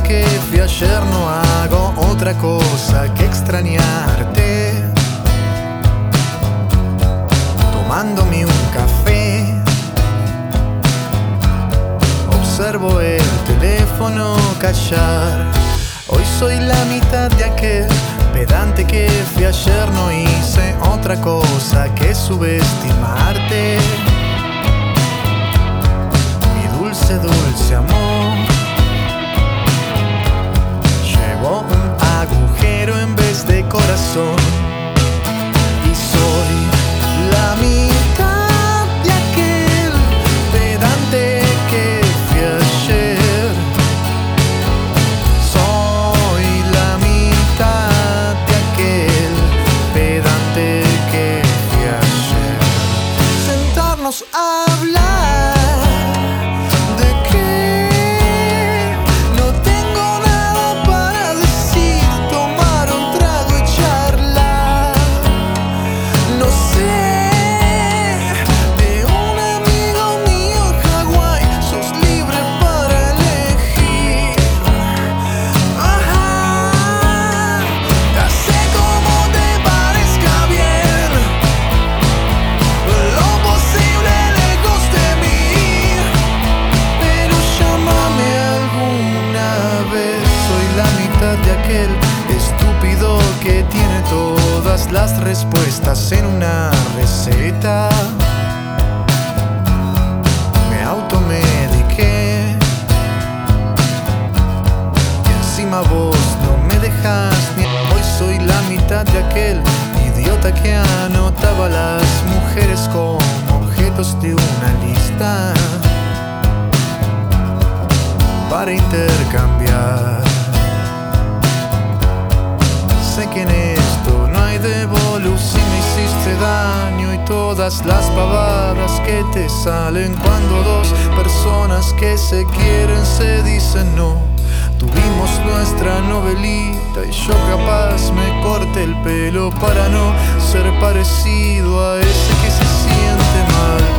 que fui ayer no hago otra cosa que extrañarte. Tomándome un café, observo el teléfono callar. Hoy soy la mitad de aquel pedante que fui ayer, no hice otra cosa que subestimarte. Mi dulce, dulce amor llevó un agujero en vez de corazón. Y soy la mitad de aquel pedante que fui ayer. Soy la mitad de aquel pedante que fui ayer. Sentarnos a hablar de que no tengo nada para decir, tomar un trago y charlar. No sé, de un amigo mío en Hawái, sos libre para elegir. Ajá, hace como te parezca bien, lo posible lejos de mí. Pero llámame alguna vez, soy la mitad de aquel estúpido que tiene todas las respuestas en una receta. Me automediqué y encima vos no me dejas ni. Hoy soy la mitad de aquel idiota que anotaba a las mujeres como objetos de una lista para intercambiar. Sé que en esto no hay devolución, me hiciste daño y todas las pavadas que te salen cuando dos personas que se quieren se dicen no. Tuvimos nuestra novelita y yo capaz me corté el pelo para no ser parecido a ese que se siente mal